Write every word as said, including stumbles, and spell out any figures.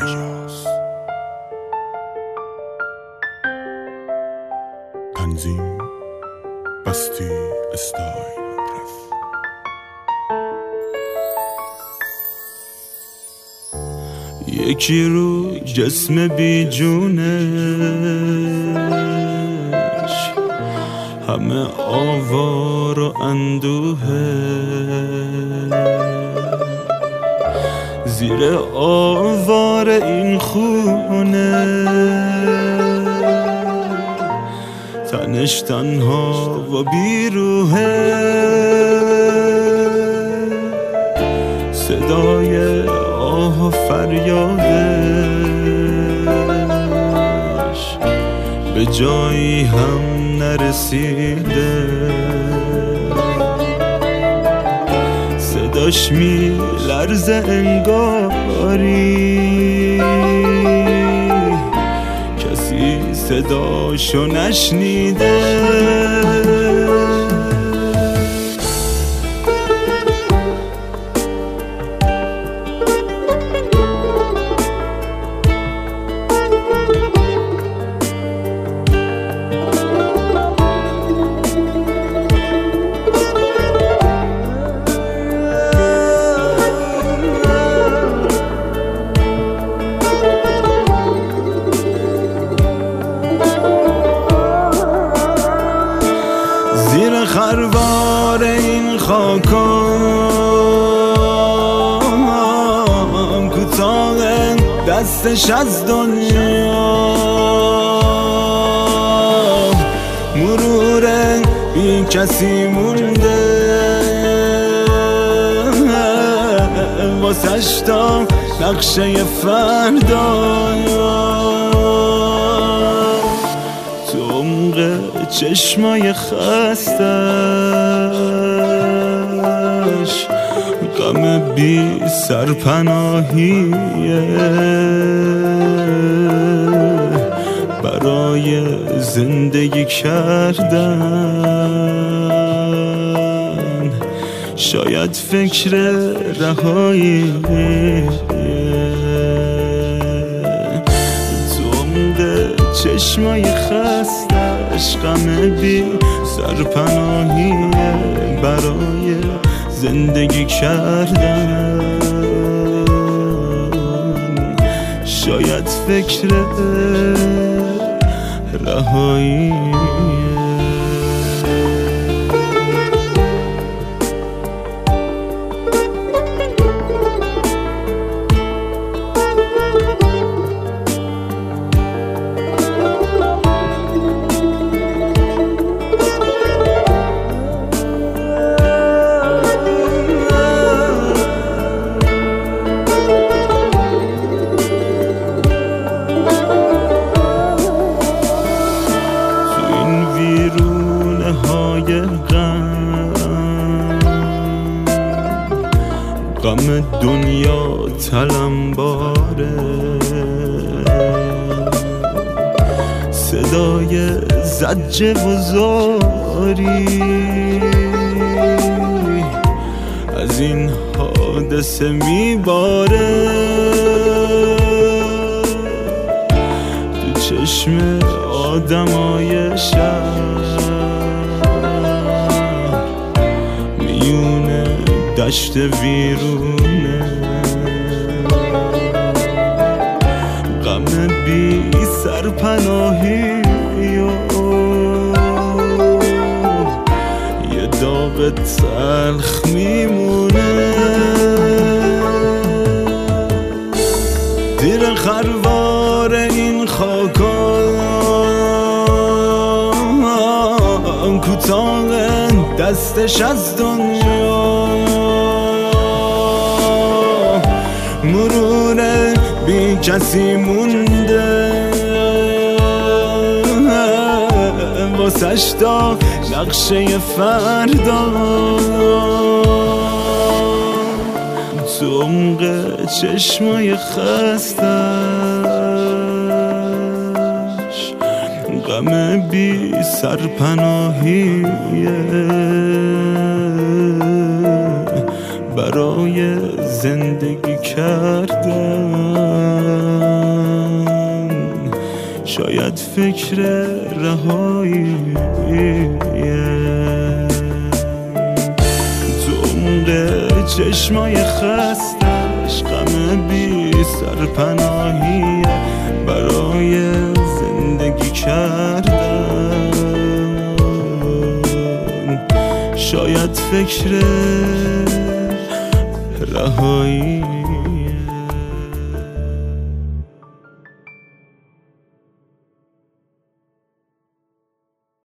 مجاز. تنظیم بستی استایل رف. یکی رو جسم بی جونش همه آوار و اندوهه، زیر آوار این خونه تنش تنها و بیروهه. صدای آه و فریادش به جایی هم نرسیده، صداش می لرزه انگاری کسی صداشو نشنیده. زیر خروار این خاکام کوتاه دستش از دنیا، مرور بی کسی مونده واسش تا نقشه فردا. تو عمق چشمای خستش غم بی سرپناهیه، برای زندگی کردن شاید فکر رهایی. تو عمق چشمای خستش غم بی سرپناهیه، برای زندگی کردن شاید فکر رهایی. غم دنیا تلمباره، صدای زجر و زاری از این حادثه میباره. تو چشم آدمای شهر میونه دشت ویرونه، غم بی سرپناهی یه داغ تلخ میمونه. زیر خروار این خاکان کوتاه دستش از دنیا، مرور بی کسی مونده واسش تا نقشه فردا. تو عمق چشمای خستش غم بی سرپناهیه، برای زندگی کردن. شاید فکر رهایی تو عمق چشمای خستش، غم بی سرپناهی برای زندگی کردن. شاید فکر رهایی